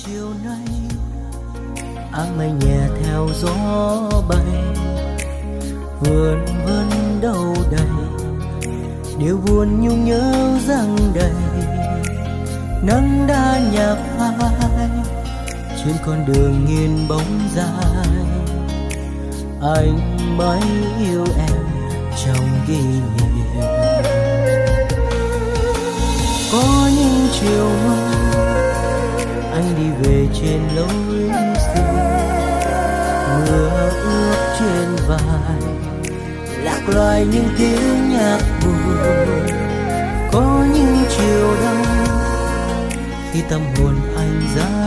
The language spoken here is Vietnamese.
chiều nay áng mây nhẹ theo gió bay, vườn vân đâu đầy điều buồn nhung nhớ răng đầy. Nắng đã nhạt phai trên con đường nghiêng bóng dài, anh mãi yêu em trong ghi niệm. Có những chiều mai anh đi về trên lối xưa, mưa ướt trên vai lạc loài những tiếng nhạc buồn. Có những chiều đông khi tâm hồn anh ra